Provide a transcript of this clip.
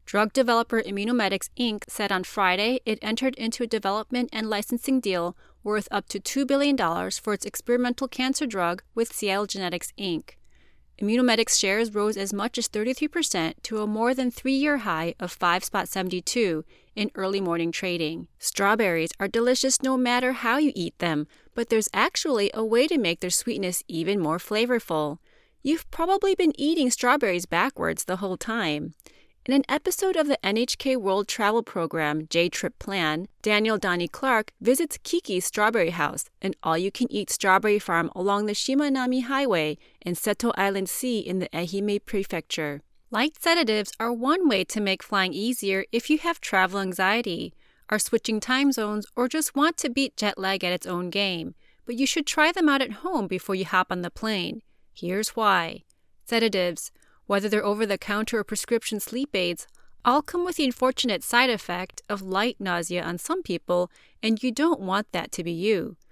Drug developer Immunomedics Inc. said on Friday it entered into a development and licensing deal worth up to $2 billion for its experimental cancer drug with Seattle Genetics Inc. Immunomedics shares rose as much as 33% to a more than 3-year high of $5.72 in early morning trading. Strawberries are delicious no matter how you eat them, but there's actually a way to make their sweetness even more flavorful. You've probably been eating strawberries backwards the whole time. In an episode of the NHK World Travel Program J-Trip Plan, Daniel Donnie Clark visits Kiki's Strawberry House, an all-you-can-eat strawberry farm along the Shimanami Highway in Seto Island Sea in the Ehime Prefecture. Light sedatives are one way to make flying easier if you have travel anxiety, are switching time zones, or just want to beat jet lag at its own game. But you should try them out at home before you hop on the plane. Here's why. Sedatives, whether they're over-the-counter or prescription sleep aids, all come with the unfortunate side effect of light nausea on some people, and you don't want that to be you.